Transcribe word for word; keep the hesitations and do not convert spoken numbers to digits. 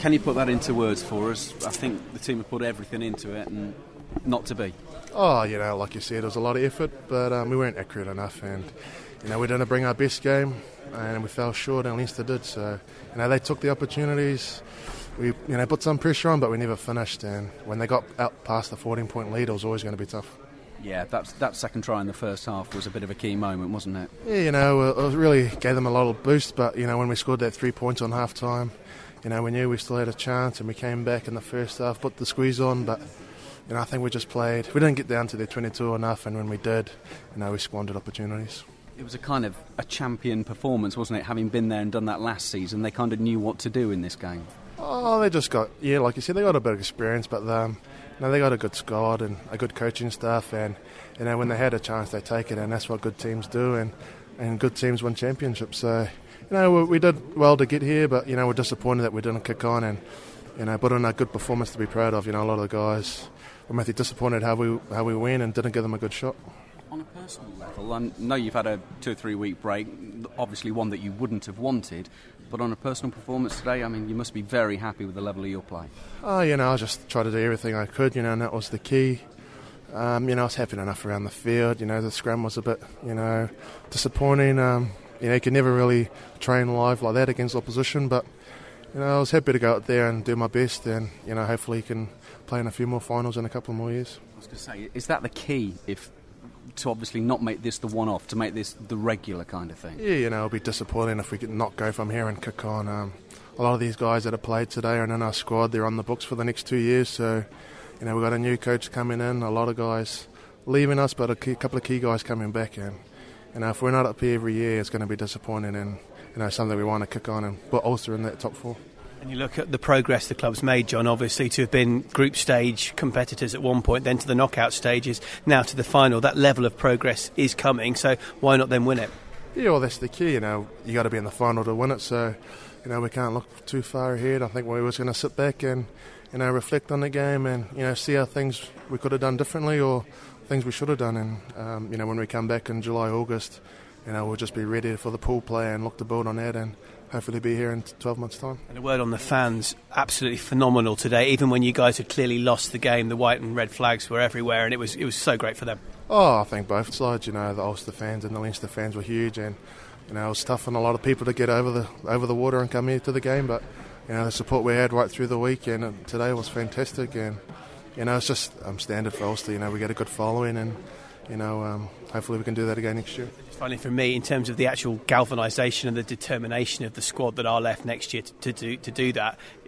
Can you put that into words for us? I think the team have put everything into it and not to be. Oh, you know, like you said, it was a lot of effort, but um, we weren't accurate enough, and you know, we didn't bring our best game, and we fell short, and Leinster did. So, you know, they took the opportunities. We, you know, put some pressure on, but we never finished. And when they got out past the fourteen-point lead, it was always going to be tough. Yeah, that's, that second try in the first half was a bit of a key moment, wasn't it? Yeah, you know, it really gave them a lot of boost. But you know, when we scored that three points on half time, you know, we knew we still had a chance, and we came back in the first half, put the squeeze on, but. You know, I think we just played. We didn't get down to their twenty-two enough, and when we did, you know, we squandered opportunities. It was a kind of a champion performance, wasn't it? Having been there and done that last season, they kind of knew what to do in this game. Oh, they just got, yeah, like you said, they got a bit of experience, but um, you know, they got a good squad and a good coaching staff, and you know, when they had a chance, they take it, and that's what good teams do, and, and good teams win championships. So, you know, we, we did well to get here, but you know, we're disappointed that we didn't kick on and you know, put in a good performance to be proud of. You know, a lot of the guys. I'm actually disappointed how we how we went and didn't give them a good shot. On a personal level, I know you've had a two or three week break, obviously one that you wouldn't have wanted, but on a personal performance today, I mean, you must be very happy with the level of your play. Oh, you know, I just tried to do everything I could, you know, and that was the key. Um, you know, I was happy enough around the field. You know, the scrum was a bit, you know, disappointing. Um, you know, you can never really train live like that against opposition, but you know, I was happy to go out there and do my best, and you know, hopefully you can play in a few more finals in a couple more years. I was going to say, is that the key, if to obviously not make this the one-off, to make this the regular kind of thing? Yeah, you know, it'll be disappointing if we could not go from here and kick on. Um, a lot of these guys that have played today are in our squad. They're on the books for the next two years, so you know, we've got a new coach coming in, a lot of guys leaving us, but a key, couple of key guys coming back, and you know, if we're not up here every year, it's going to be disappointing, and you know, something we want to kick on and put Ulster in that top four. And you look at the progress the club's made, John, obviously to have been group stage competitors at one point, then to the knockout stages, now to the final. That level of progress is coming, so why not then win it? Yeah, well, that's the key, you know, you got to be in the final to win it, so, you know, we can't look too far ahead. I think we were going to sit back and, you know, reflect on the game and, you know, see how things we could have done differently or things we should have done. And, um, you know, when we come back in July, August, you know, we'll just be ready for the pool play and look to build on that and hopefully be here in twelve months' time. And a word on the fans, absolutely phenomenal today. Even when you guys had clearly lost the game, the white and red flags were everywhere, and it was it was so great for them. Oh, I think both sides, you know, the Ulster fans and the Leinster fans were huge, and you know, it was tough on a lot of people to get over the over the water and come here to the game, but you know, the support we had right through the week and today was fantastic, and you know, it's just um, standard for Ulster. You know, we get a good following, and you know, um, hopefully we can do that again next year. Finally, for me, in terms of the actual galvanisation and the determination of the squad that are left next year to, to do to do that,